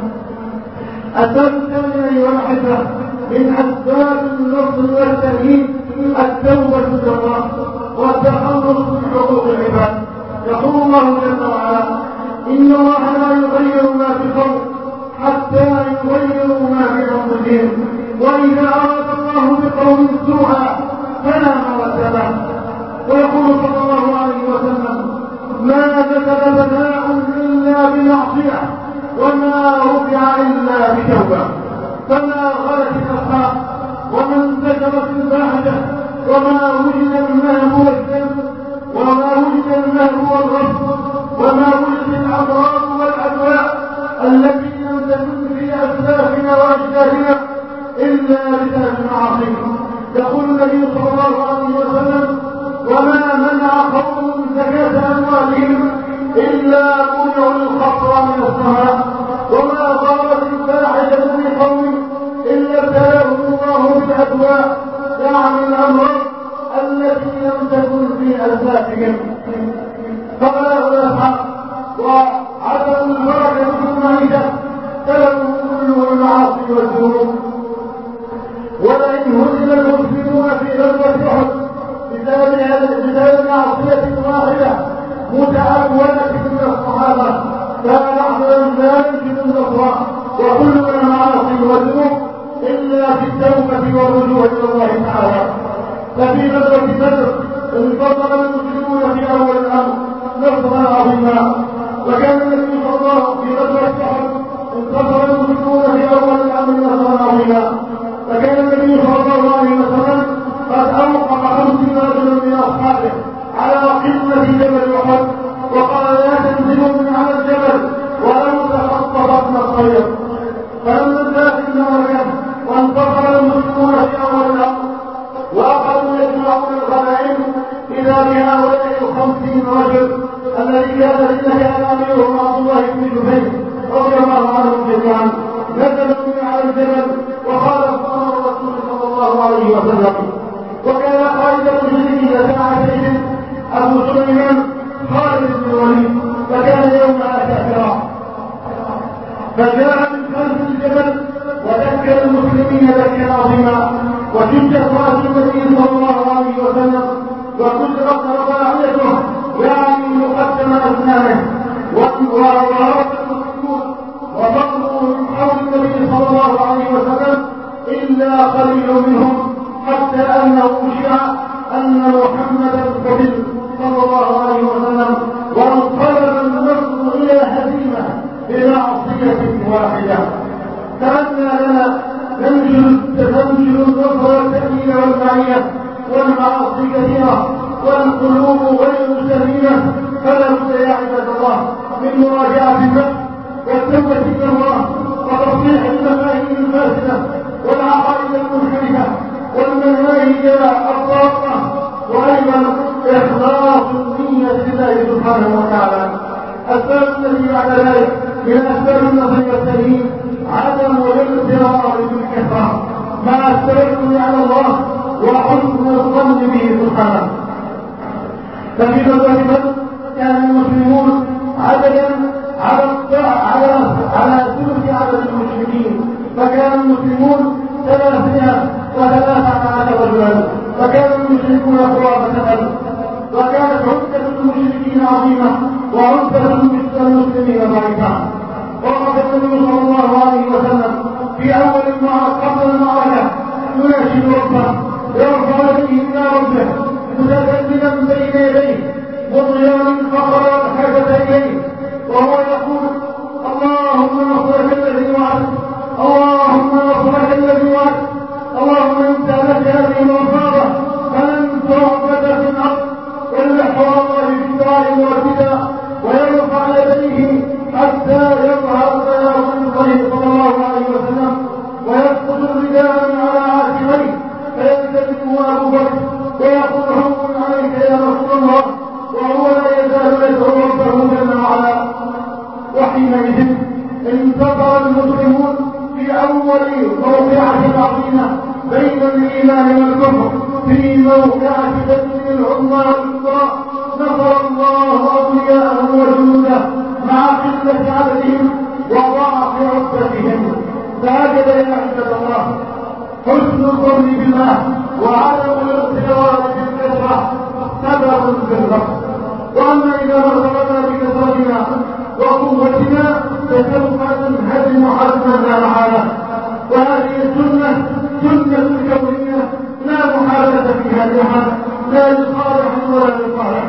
السبب الثاني أيها الأحبة من أسباب النصر والتأييد التوبة إلى الله والتخلص من حقوق العباد. يقول الله جل وعلا: إن الله لا يغير ما بقوم حتى يغيروا ما بأنفسهم، وإذا أراد الله بقوم سوءا فلا مرد له. ويقول صلى الله عليه وسلم: ما نزل بلاء إلا بمعصية وما رفع إلا بتوبة. فما غلت الأصحاب وما انتشرت الفاحشة وما وجد المهب والذنب وما وجد المهب والغصب وما وجد الأمراض والأدواء التي لم تكن في أسلافنا وأجدادنا إلا بسبب المعاصي. يقول النبي صلى الله عليه وسلم: وما منع قوم زكاة أموالهم إلا منعوا الخطر من السماء، وما ضرت الفاحشة بقوم إلا ابتلاهم الله بالأدواء، يعني الأمراض التي لم تكن في أسلافهم. فبلغوا الأصحاب وعدم البركة في المعيشة سببه كله المعاصي والذنوب. ولئن هزم المسلمون في غزوة أحد بسبب معصية واحدة متأولة من الصحابة فنحن لا يمكن النصر وكلنا المعاصي والذنوب إلا بالتوبة والرجوع إلى الله تعالى. ففي غزوة بدر انتصر المسلمون في أول الأمر نصرا عظيما، وكان النبي صلى الله عليه وسلم في غزوة أحد انتصر المسلمون في أول الأمر نصرا عظيما، فكان النبي صلى الله عليه وسلم قد أوقف خمسين رجلا من أصحابه على قمة جبل أحد وقال: لا تنزلوا من على الجبل ولو تخطفتنا الطير. فلما انتهت المعركة وانتصر المسلمون في أول الأمر وأخذوا يجمعون الغنائم إذا بهؤلاء الخمسين رجل الذي كان كان أميرهم عبد الله بن جبير رضي الله عنهم جميعا نزلوا من على الجبل وخالفوا أمر الرسول صلى الله عليه وسلم. وكان قائد المشركين ساعة شيء أبو سليمان خالد بن الوليد، فكان يومها كافرا، فجاء من خلف الجبل وذكر المسلمين ذكرا عظيما، وشدت رأس النبي صلى الله عليه وسلم وكسرت رباعيته يعني مقدم أسنانه، وعرف المسلمون وضربوا من حول النبي صلى الله عليه وسلم إلا قليل منهم، حتى أنه شاع أن محمدا قتل صلى الله عليه وسلم وانقلب النصر إلى هزيمة بمعصية واحدة. كأن لنا ننشر النصر والتأمين والمعية والمعاصي كثيرة والقلوب غير سليمة، فلا بد يا عباد الله من مراجعة النفس والتوبة إلى الله وتصحيح المفاهيم الفاسدة والعقائد المنحرفة والمناهج الضالة، وأيضا إخلاص النية لله سبحانه وتعالى. السبب الذي بعد ذلك من أسباب النصر والتأمين عدم الاغترار بالكثرة مع التوكل على الله وحسن الظن به سبحانه. ففي غزوة بدر كان المسلمون عددا على على على ثلث عدد المشركين، فكان المسلمون ثلاثمائة وثلاثة عشر رجلا، فكان المشركون قرابة ألف، وكانت عدة المشركين عظيمة وعدة المسلمين ضعيفة. وقف النبي صلى الله عليه وسلم في أول قبل المعركة يناشد ربه يرفع يديه إلى ربه متذللا بين يديه مضيا الفقر والحاجة إليه وهو يقول اللهم نصرك الذي وعدت، اللهم نصرك الذي وعدت، اللهم انت لك هذه الوفاضة فلن تعبد في الأرض ويلحظ الله في الدعاء والبدع ويرفع يديه حتى يظهر بياض الطريق صلى الله عليه وسلم ويسقط الرداء على عاتقيه فيلتزمه أبو بكر ويقول هون عليك يا رسول الله وهو لا يزال يدعو ربه جل وعلا. وحينئذ انتصر المسلمون في أول موقعة عظيمة بين الإيمان والكفر في موقعة بدر العظمى والكبرى. نصر الله أولياءه وجنوده مع قلة عددهم وضعف عدتهم. فهكذا يا عباد الله حسن الظن بالله وعدم الاغترار بالكثرة سبب في الغفر. واما اذا مرضنا بكثرتنا وقوتنا فسوف ننهزم حتما لا محاله. وهذه السنه سنه الكونيه لا محاله فيها لاحد لا لصالح ولا لصالح.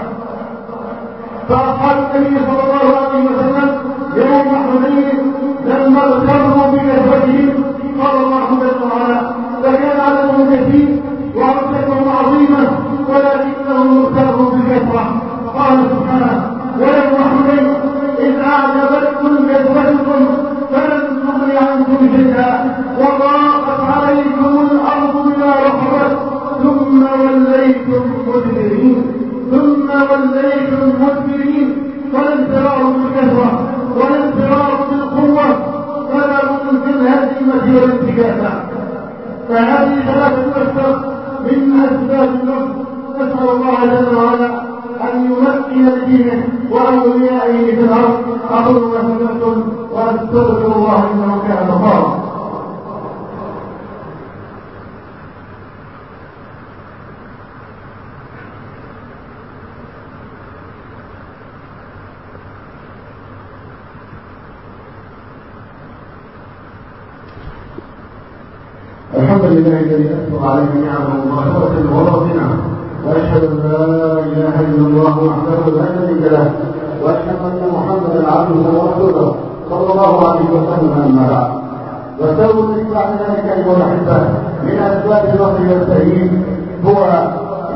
فاصحاب النبي صلى الله عليه وسلم يوم حنين لما اغتروا بكثرتهم قال الله جل وعلا فكان عددهم كثير وعدتهم عظيمه ولكنهم اغتروا بالكثره. قال سبحانه ويوم حنين إذ أعجبتكم كثرتكم فلن تغني عنكم شيئا وضاقت عليكم الأرض بما رحبت ثم وليتم مدبرين ثم وليتم مدبرين. فالانفرار بالكثرة والانفرار بالقوة سبب في الهزيمة والانتكاسة. فهذه ثلاثة أسباب من أسباب النصر. نسأل الله جل وعلا أن يمكن لدينه وأوليائه في الأرض. أقول ما سمعتم وأستغفر الله إنه كان غفارا. الحمد لله الذي أسبغ عليه نعمه ظاهرة وباطنة، وأشهد أن لا إله إلا الله وحده لا شريك له، وأشهد أن محمدا عبده ورسوله صلى الله عليه وسلم. أما بعد، والسبب في بعد ذلك أيها الأحبة من أسباب النصر والتأييد هو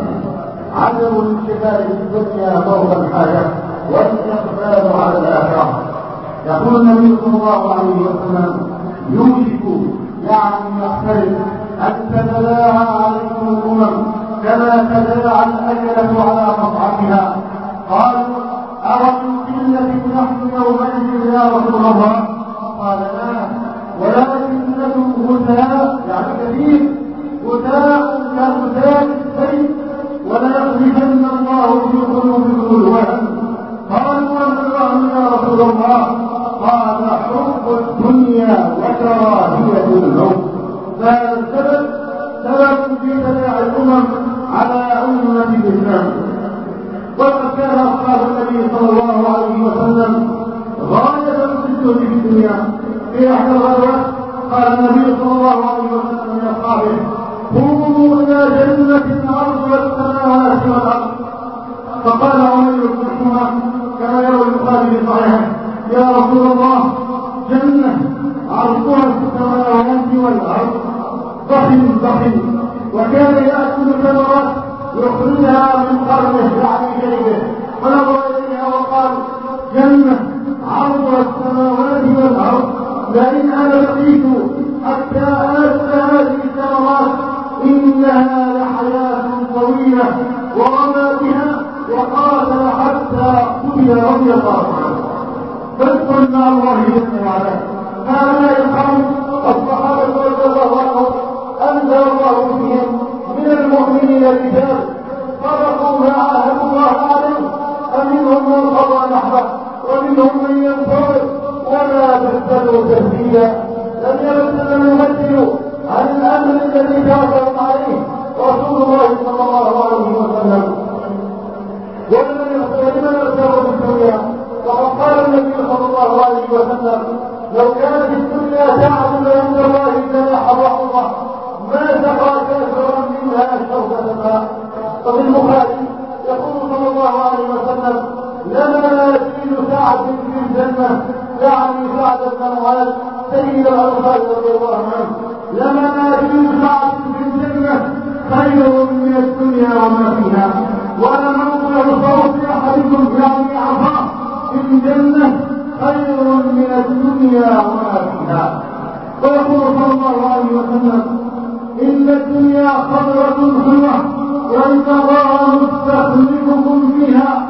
عدم الانشغال بالدنيا فوق الحاجة والإقبال على الآخرة. يقول النبي صلى الله عليه وسلم يوشك يعني يقترب أن تتلاعى عليكم الأمم كما تداعى الأكلة على قطعتها. قالوا أومن قلة نحن يومئذ يا رسول الله؟ قال لا، ولكنكم غثاء يعني كثير، غثاء كغثاء السيل وليقذفن الله في قلوبكم الوهن. قالوا وما الوهن يا رسول الله؟ قال حب الدنيا وكراهية الموت. فهذا السبب سبب في تداعي الأمم على أمة الإسلام. وقد كان أصحاب النبي صلى الله عليه وسلم غاية في الزهد في الدنيا. في أحد الغزوات قال النبي صلى الله عليه وسلم لأصحابه قوموا إلى جنة عرضها السماوات والأرض. فقال عمير بن حمام كما يروي البخاري في صحيحه يا رسول الله جنة عرضها السماوات والأرض ضخم ضخم، وكان يأكل ثمرات يخرجها من قرنه يعني جيبه. فنظر إليها وقال جنة عرضها السماوات والأرض لئن أنا بقيت حتى آكل هذه الثمرات إنها لحياة طويلة. ورمى بها وقاتل حتى قتل رضي الله عنه. فادخل مع الله جل وعلا. هؤلاء القوم من الرجال صدقوا ما عاهدوا الله عليه، فمنهم من قضى نحبه ومنهم من ينتظر وما بدلوا تبديلا. لم يبدل الممثل عن الامر الذي تركهم عليه رسول الله صلى الله عليه وسلم. ولمن يغتر بالدنيا، وقد قال النبي صلى الله عليه وسلم: لو كانت الدنيا تعدل عند الله جناح بعوضة ما سقى كافرا منها شربة ماء. وفي البخاري يقول صلى الله عليه وسلم: لما يزيد سعد في الجنة، يعني سعد بن معاذ سيد الانصار رضي الله عنه، لما يزيد سعد في الجنة خير من الدنيا وما فيها، ولموضع صوت احدكم يعني عصاه في الجنة خير من الدنيا وما فيها. ويقول صلى الله عليه وسلم: إن الدنيا خضرة حلوة وإن الله مستخلفكم فيها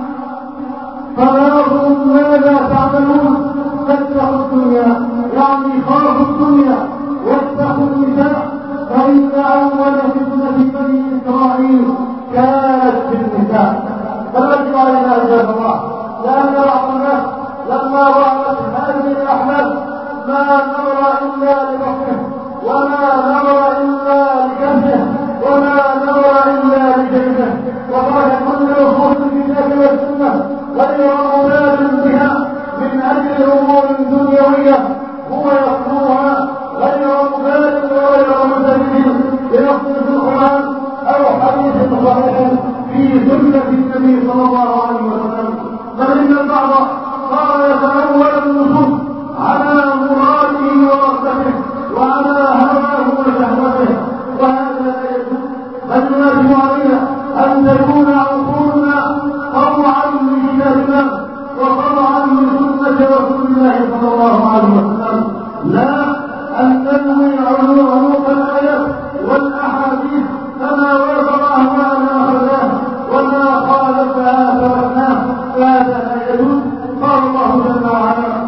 فناظروا ماذا تعملون. فاتقوا الدنيا يعني خافوا الدنيا واتقوا النساء، فإن أول فتنة بني إسرائيل كانت في النساء. فالرجل علينا عباد الله، لأن بعض الناس لما ظهرت هذه الأحداث ما نظر إلا لبطنه، وما نظر إلا لكبده، وما نظر إلا لجيبه، وترك كل نصوص الكتاب والسنة غير مبال بها من أجل أمور دنيوية هو يطلبها، غير مبال وغير متجه لنص في القرآن أو حديث صحيح في سنة النبي صلى الله عليه وسلم. بل إن البعض صار يتأول النصوص على مراده ورغبته وعلى هواه وشهوته، وهذا لا يجوز. بل يجب علينا أن تكون عقولنا طوعا لكتاب الله وطوعا لسنة رسول الله صلى الله عليه وسلم، لا أن ننوي عنق الآيات والأحاديث فما وافق أهواءنا أخذناه وما خالفها تركناه، فهذا لا يجوز. قال الله جل وعلا: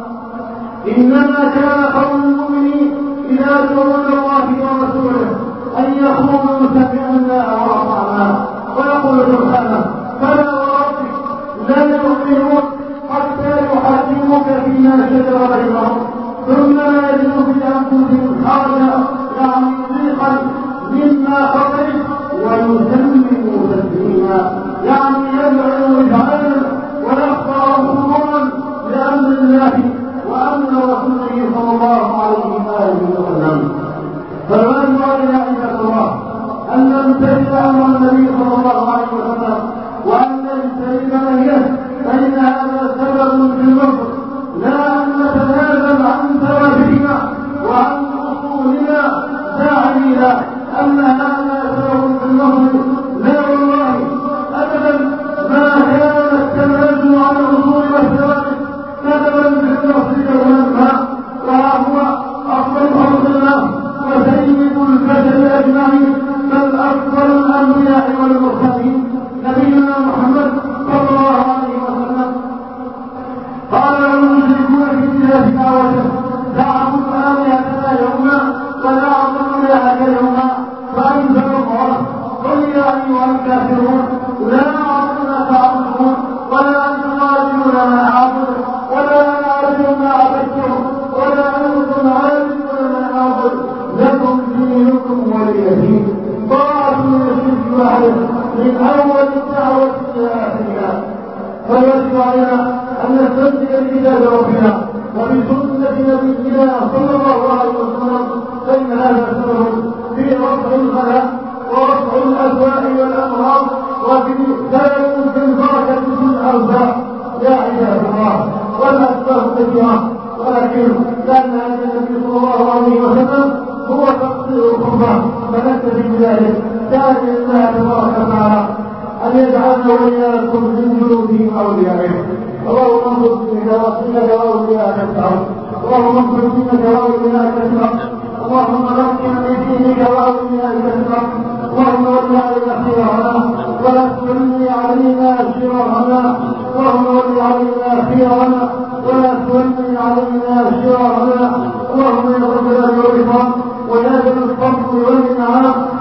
إنما كان قول المؤمنين إذا دعوا إلى الله ورسوله أن يقولوا سمعنا وأطعنا. ويقول سبحانه: فلا وربك لا يؤمنون حتى يحكموك فيما شجر بينهم ثم لا يجدوا في أنفسهم حرجا يعني ضيقا مما قضيت ويسلموا تسليما، يعني يدعو إذعانا ويخضع خضوعا لأمر الله وأمر رسوله صلى الله عليه وسلم. فالواجب علينا عباد الله أن نمتثل أمر النبي صلى الله عليه وسلم وأن نجتنب نهيه، فإن هذا سبب في النصر، لا أن نتنازل عن ثوابتنا وعن أصولنا داعينا أن هذا سبب في النصر. لا والله أبدا، ما كان التنازل عن الأصول والثوابت سببا في النصر يوما ما، وهو أفضل خلق الله وسيد البشر أجمعين، بل أفضل الأنبياء والمرسلين نبينا محمد صلى الله عليه وسلم. قال المشركون في اتجاه دعوته: دعوا آلهتنا يوما ونعبد إلهك يوما، فأنزل الله: قل يا أيها الكافرون لا أعبد ما تعبدون ولا أنتم عابدون ما أعبد ولا أنا عابد ما عبدتم ولا أنتم عابدون ما أعبد، لكم دينكم ولي دين. طاعة من الشرك وحده من أول الدعوة إلى آخرها. فيجب علينا أن نستمسك بكتاب ربنا وبسنة نبينا صلى الله عليه وسلم، فإن هذا سبب في رفع البلاء ورفع الأسواء والأمراض وفي سبب في البركة في الأرزاق. يا عباد الله، والأسباب كثيرة، ولكن كان هذا النبي صلى الله عليه وسلم هو تقصير القربى، فنكتفي بذلك. ثانيا الله تبارك وتعالى أن يجعلنا وإياكم من جنوده وأوليائه. اللهم انصر دينك ورسولك وأولياءك الشعب، اللهم انصر دينك وأولياءك الشعب، اللهم نصر بدينك وأولياءك الشعب، اللهم ول علينا خيرنا ولا تولي علينا شرارنا، اللهم ول علينا خيرنا ولا تولي علينا شرارنا. اللهم يا رب العالمين ويا ذا الفضل والإنعام اجعل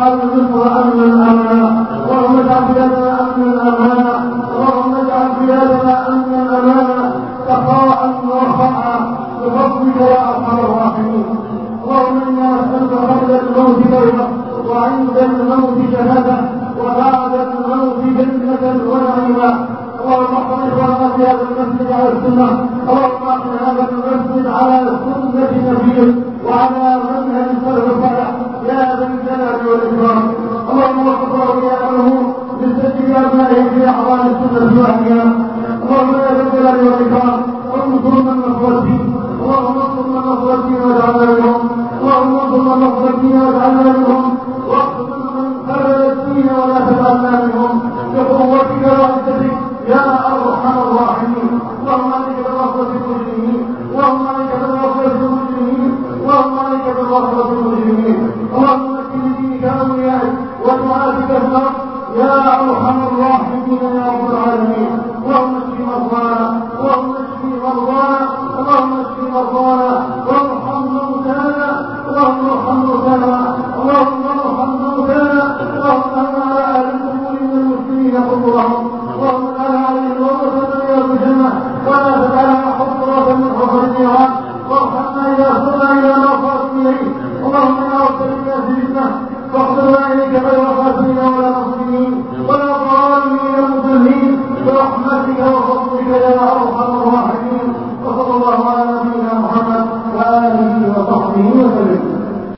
اجعل مصر امنا امنا، اللهم اجعل بلادنا امنا امانا، اللهم اجعل بلادنا امنا امانا سخاء ورخاء بفضلك يا ارحم الراحمين. اللهم انا نسالك قبل الموت توبه، وعند الموت شهاده، وبعد الموت جنه ونعيما. اللهم احفظ اخواننا في هذا المسجد على السنه، اللهم احفظ هذا المسجد على سنه نبيك وعلى منهج السلف الصالح يا ذا الجلال والاكرام. اللهم وفق اولياءه لسجل ابنائه في احضان السنه واهلها. اللهم يا ذا الجلال والاكرام انصر من نصر الدين، اللهم انصر من نصر الدين واجعلنا منهم، اللهم انصر من نصر الدين واجعلنا منهم، واقتل من خذل الدين ولا تجعلنا منهم بقوتك وعزتك يا ارحم الراحمين. اللهم عليك بالغفرة المجرمين، اللهم عليك بالغفرة المجرمين، اللهم عليك بالغفرة المجرمين. اللهم مكن دينك اوليائك ودعاتك في الارض يا ارحم الراحمين يا رب العالمين. اللهم اشف مرضانا، اللهم اشف مرضانا، اللهم اشف مرضانا، وارحم موتانا، اللهم ارحم موتانا، اللهم ارحم موتانا، اللهم انا على اهل القبور من المسلمين قبورهم، اللهم اجعلها عليهم روضة من رياض الجنة ولا تجعلها حفرة من حفر النيران، وارحمنا اذا صرنا الى ما صارت اليه. اللهم انا وسلمنا في الفتنة فاقبلنا اليك غير خاسرين ولا مصرين ولا ضالين مضلين برحمتك وفضلك يا ارحم الراحمين. وصلى الله على نبينا محمد واله وصحبه وسلم.